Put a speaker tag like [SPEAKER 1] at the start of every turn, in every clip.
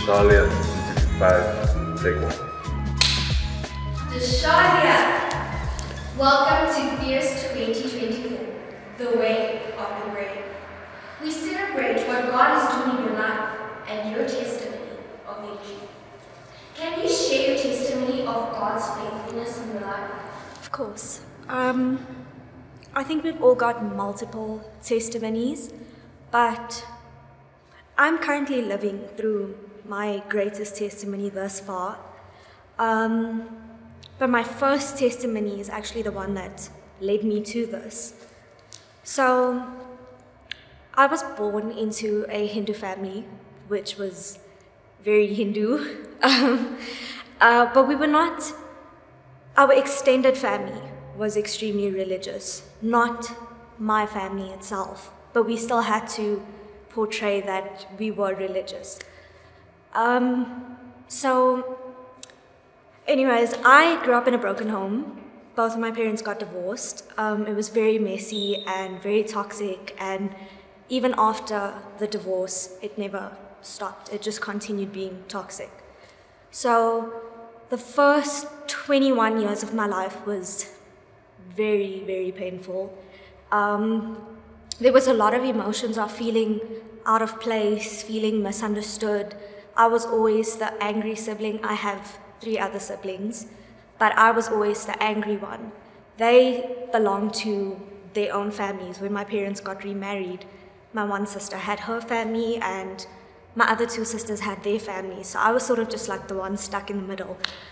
[SPEAKER 1] Deshalia, 365, take one.
[SPEAKER 2] Deshalia, welcome to Fierce 2024, the way of the brave. We celebrate what God is doing in your life and your testimony of victory. Can you share your testimony of God's faithfulness in your life?
[SPEAKER 3] Of course. I think we've all got multiple testimonies, but I'm currently living through my greatest testimony thus far. But my first testimony is actually the one that led me to this. So, I was born into a Hindu family, which was very Hindu. But we were not, our extended family was extremely religious, not my family itself, but we still had to portray that we were religious. Anyways, I grew up in a broken home. Both of my parents got divorced. It was very messy and very toxic, and even after the divorce, it never stopped. It just continued being toxic. So the first 21 years of my life was very, very painful. There was a lot of emotions of feeling out of place, feeling misunderstood. I was always the angry sibling. I have 3 other siblings, but I was always the angry one. They belonged to their own families. When my parents got remarried, my one sister had her family and my other 2 sisters had their families. So I was sort of just like the one stuck in the middle.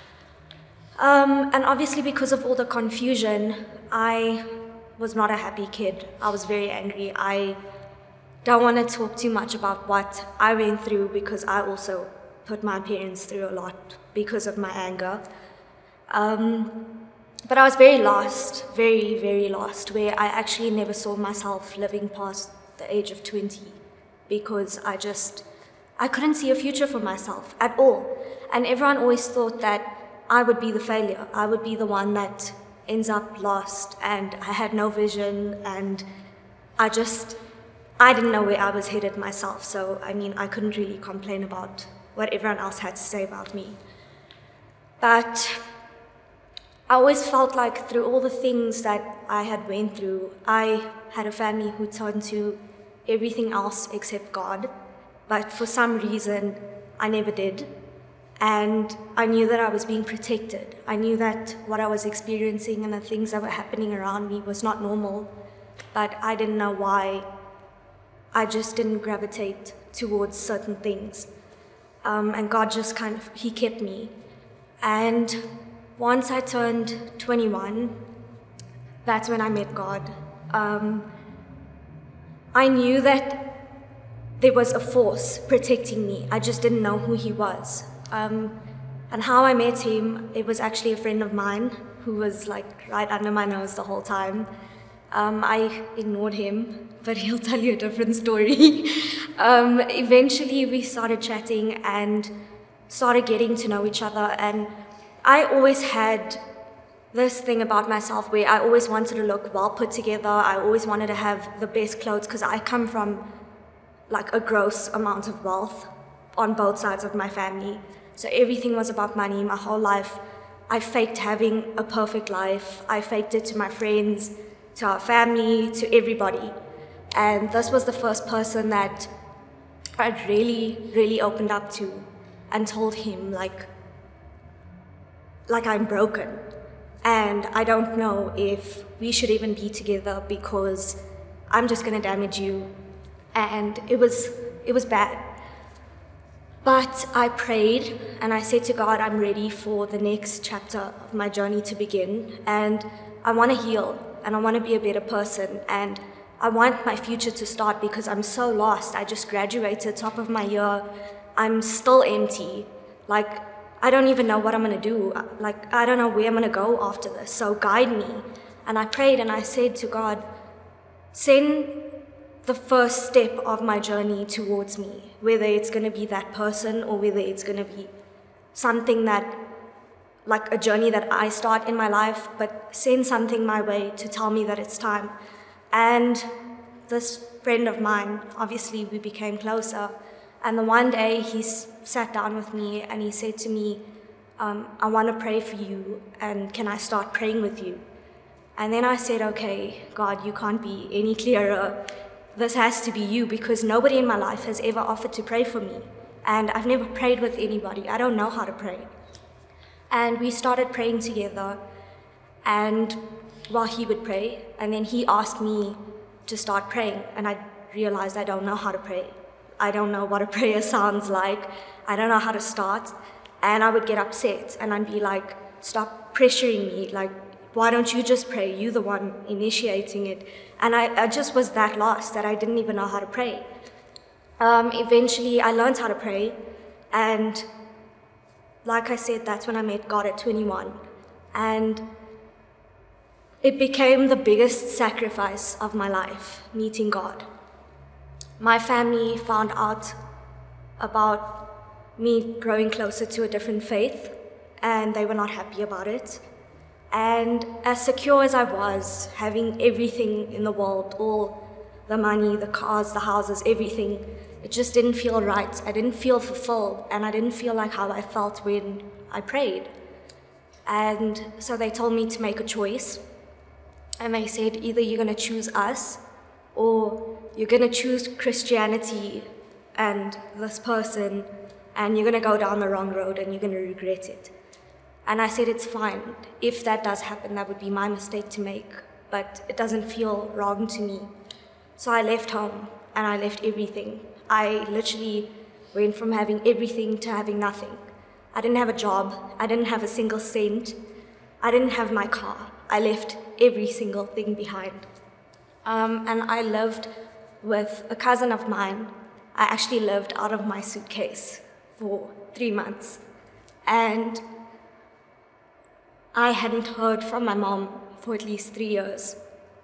[SPEAKER 3] And obviously because of all the confusion, I was not a happy kid. I was very angry. I don't want to talk too much about what I went through because I also put my parents through a lot because of my anger. But I was very lost, very, very lost, where I actually never saw myself living past the age of 20 because I couldn't see a future for myself at all. And everyone always thought that I would be the failure. I would be the one that ends up lost, and I had no vision, and I didn't know where I was headed myself. So, I mean, I couldn't really complain about what everyone else had to say about me. But I always felt like through all the things that I had went through, I had a family who turned to everything else except God. But for some reason, I never did. And I knew that I was being protected. I knew that what I was experiencing and the things that were happening around me was not normal, but I didn't know why. I just didn't gravitate towards certain things. And God just He kept me. And once I turned 21, that's when I met God. I knew that there was a force protecting me. I just didn't know who He was. And how I met Him, it was actually a friend of mine who was like right under my nose the whole time. I ignored him, but he'll tell you a different story. Eventually we started chatting and started getting to know each other, and I always had this thing about myself where I always wanted to look well put together. I always wanted to have the best clothes because I come from like a gross amount of wealth on both sides of my family. So everything was about money. My whole life, I faked having a perfect life. I faked it to my friends, to our family, to everybody. And this was the first person that I'd really, really opened up to and told him like I'm broken. And I don't know if we should even be together because I'm just gonna damage you. And it was bad. But I prayed and I said to God, I'm ready for the next chapter of my journey to begin. And I want to heal and I want to be a better person. And I want my future to start because I'm so lost. I just graduated, top of my year. I'm still empty. Like, I don't even know what I'm going to do. Like, I don't know where I'm going to go after this. So guide me. And I prayed and I said to God, send the first step of my journey towards me, whether it's going to be that person or whether it's going to be something that, like a journey that I start in my life, but send something my way to tell me that it's time. And this friend of mine, obviously we became closer, And the one day he sat down with me and he said to me, I want to pray for you, and can I start praying with you? And then I said, okay, God, you can't be any clearer. This has to be you, because nobody in my life has ever offered to pray for me. And I've never prayed with anybody. I don't know how to pray. And we started praying together, and while he would pray, and then he asked me to start praying, and I realized I don't know how to pray. I don't know what a prayer sounds like. I don't know how to start. And I would get upset, and I'd be like, stop pressuring me. Like, why don't you just pray? You're the one initiating it. And I just was that lost that I didn't even know how to pray. Eventually, I learned how to pray. And like I said, that's when I met God at 21. And it became the biggest sacrifice of my life, meeting God. My family found out about me growing closer to a different faith, and they were not happy about it. And as secure as I was, having everything in the world, all the money, the cars, the houses, everything, it just didn't feel right. I didn't feel fulfilled, and I didn't feel like how I felt when I prayed. And so they told me to make a choice, and they said, either you're going to choose us, or you're going to choose Christianity and this person, and you're going to go down the wrong road and you're going to regret it. And I said, it's fine. If that does happen, that would be my mistake to make, but it doesn't feel wrong to me. So I left home and I left everything. I literally went from having everything to having nothing. I didn't have a job. I didn't have a single cent. I didn't have my car. I left every single thing behind. And I lived with a cousin of mine. I actually lived out of my suitcase for 3 months. And I hadn't heard from my mom for at least 3 years.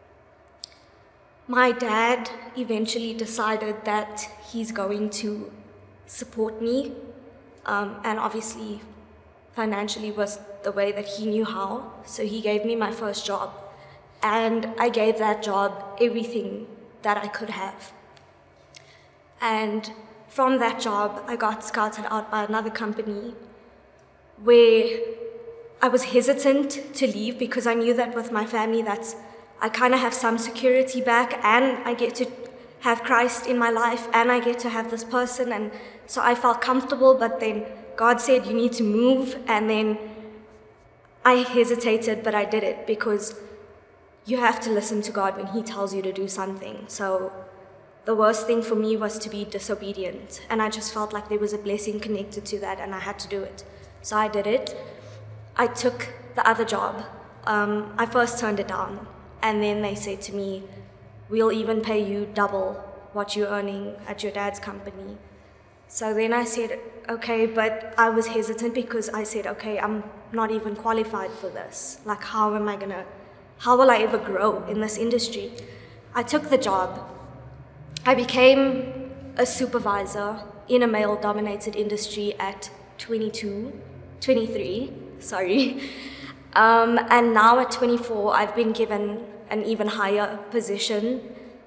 [SPEAKER 3] My dad eventually decided that he's going to support me, and obviously financially was the way that he knew how. So he gave me my first job, and I gave that job everything that I could have. And from that job, I got scouted out by another company where I was hesitant to leave because I knew that with my family, I kind of have some security back, and I get to have Christ in my life, and I get to have this person. And so I felt comfortable, but then God said, you need to move. And then I hesitated, but I did it, because you have to listen to God when he tells you to do something. So the worst thing for me was to be disobedient, and I just felt like there was a blessing connected to that, and I had to do it. So I did it. I took the other job. I first turned it down, and then they said to me, we'll even pay you double what you're earning at your dad's company. So then I said, okay, but I was hesitant because I said, okay, I'm not even qualified for this. Like, how will I ever grow in this industry? I took the job. I became a supervisor in a male-dominated industry at 23, sorry. And now at 24, I've been given an even higher position.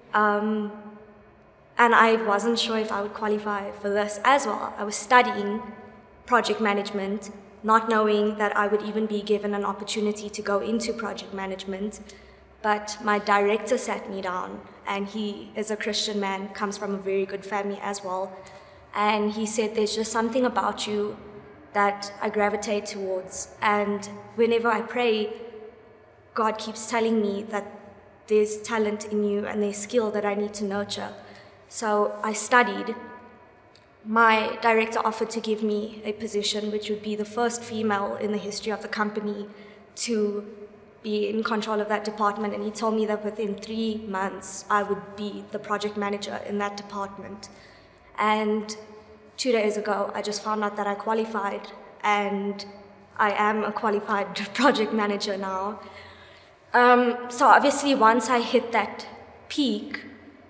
[SPEAKER 3] And I wasn't sure if I would qualify for this as well. I was studying project management, not knowing that I would even be given an opportunity to go into project management. But my director sat me down, and he is a Christian man, comes from a very good family as well. And he said, there's just something about you that I gravitate towards. And whenever I pray, God keeps telling me that there's talent in you and there's skill that I need to nurture. So I studied. My director offered to give me a position which would be the first female in the history of the company to be in control of that department, and he told me that within 3 months I would be the project manager in that department. And 2 days ago I just found out that I qualified, and I am a qualified project manager now. So obviously once I hit that peak,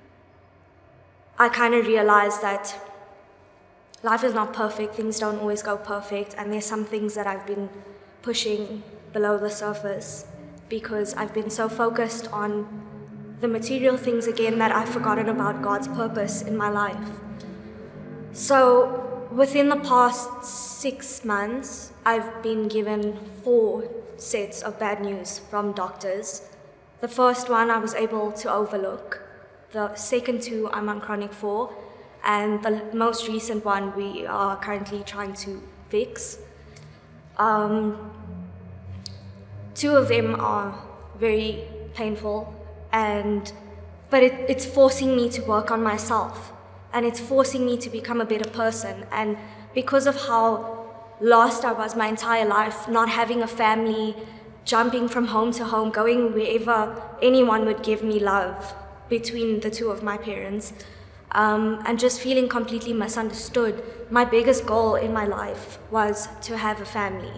[SPEAKER 3] I kind of realized that life is not perfect, things don't always go perfect, and there's some things that I've been pushing below the surface because I've been so focused on the material things again that I've forgotten about God's purpose in my life. So within the past 6 months, I've been given 4 sets of bad news from doctors. The first one I was able to overlook. The second 2 I'm on chronic for. And the most recent one we are currently trying to fix. 2 of them are very painful, but it's forcing me to work on myself, and it's forcing me to become a better person. And because of how lost I was my entire life, not having a family, jumping from home to home, going wherever anyone would give me love between the 2 of my parents, and just feeling completely misunderstood, my biggest goal in my life was to have a family.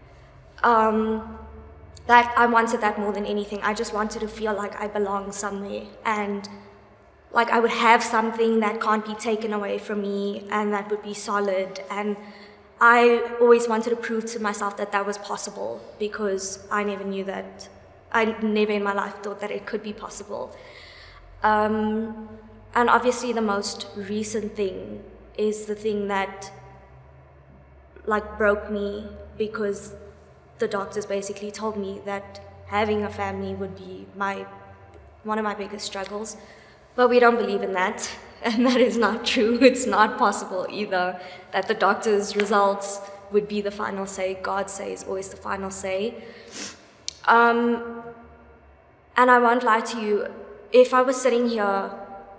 [SPEAKER 3] That I wanted that more than anything. I just wanted to feel like I belong somewhere, and like I would have something that can't be taken away from me, and that would be solid. And I always wanted to prove to myself that that was possible, because I never knew that. I never in my life thought that it could be possible. And obviously the most recent thing is the thing that like broke me, because the doctors basically told me that having a family would be one of my biggest struggles. But we don't believe in that, and that is not true. It's not possible either that the doctor's results would be the final say. God says always the final say. And I won't lie to you, if I was sitting here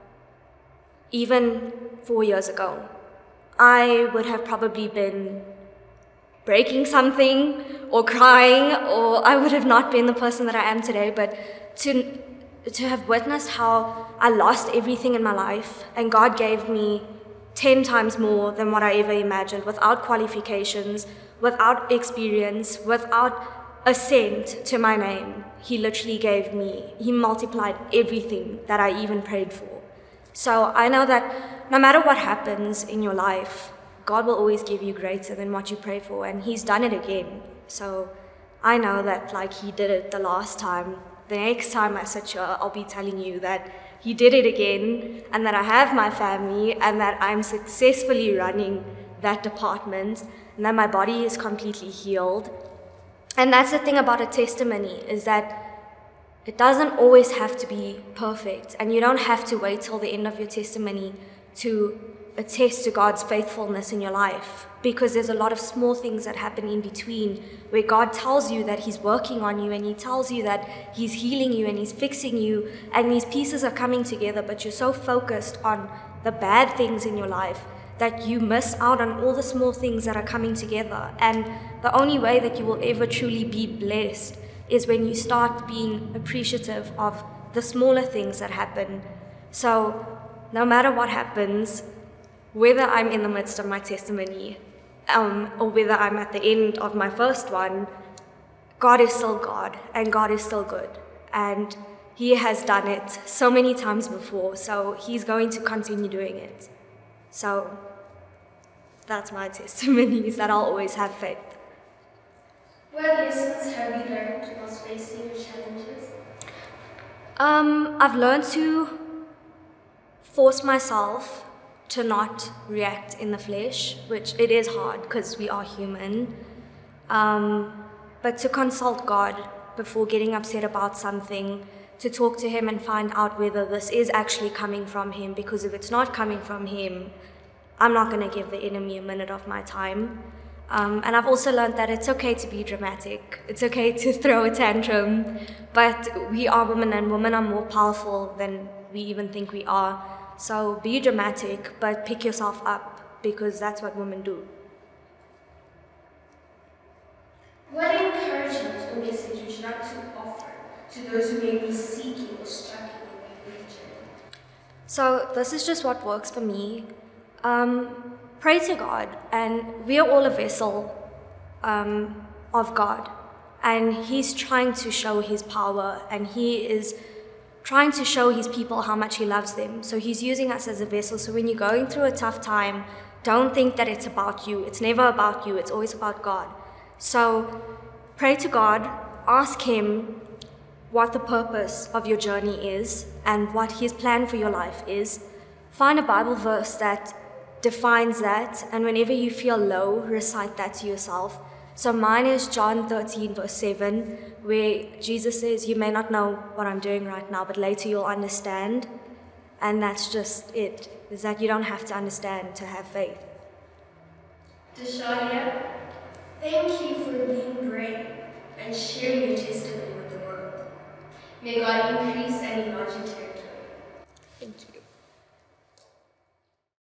[SPEAKER 3] even 4 years ago, I would have probably been breaking something or crying, or I would have not been the person that I am today. But to have witnessed how I lost everything in my life, and God gave me 10 times more than what I ever imagined, without qualifications, without experience, without a cent to my name. He literally gave me, He multiplied everything that I even prayed for. So I know that no matter what happens in your life, God will always give you greater than what you pray for, and He's done it again. So I know that like He did it the last time, the next time I sit here, I'll be telling you that He did it again, and that I have my family, and that I'm successfully running that department, and that my body is completely healed. And that's the thing about a testimony, is that it doesn't always have to be perfect, and you don't have to wait till the end of your testimony to attest to God's faithfulness in your life, because there's a lot of small things that happen in between where God tells you that He's working on you, and He tells you that He's healing you and He's fixing you, and these pieces are coming together, but you're so focused on the bad things in your life that you miss out on all the small things that are coming together. And the only way that you will ever truly be blessed is when you start being appreciative of the smaller things that happen. So no matter what happens, whether I'm in the midst of my testimony or whether I'm at the end of my first one, God is still God, and God is still good. And He has done it so many times before, so He's going to continue doing it. So that's my testimony, is that I'll always have faith.
[SPEAKER 2] What lessons have you learned whilst facing your challenges?
[SPEAKER 3] I've learned to force myself to not react in the flesh, which it is hard because we are human, but to consult God before getting upset about something, to talk to Him and find out whether this is actually coming from Him, because if it's not coming from Him, I'm not going to give the enemy a minute of my time. And I've also learned that it's okay to be dramatic. It's okay to throw a tantrum, but we are women, and women are more powerful than we even think we are. So be dramatic, but pick yourself up, because that's what women do.
[SPEAKER 2] What encouragement or message would you like to offer to those who may be seeking or struggling in their religion?
[SPEAKER 3] So this is just what works for me. Pray to God, and we are all a vessel of God, and He's trying to show His power, and He is trying to show His people how much He loves them. So He's using us as a vessel. So when you're going through a tough time, don't think that it's about you. It's never about you. It's always about God. So pray to God, ask Him what the purpose of your journey is and what His plan for your life is. Find a Bible verse that defines that, and whenever you feel low, recite that to yourself. So mine is John 13, verse 7, where Jesus says, "You may not know what I'm doing right now, but later you'll understand." And that's just it, is that you don't have to understand to have faith.
[SPEAKER 2] Deshalia, thank you for being brave and sharing your testimony with the world. May God increase and enlarge your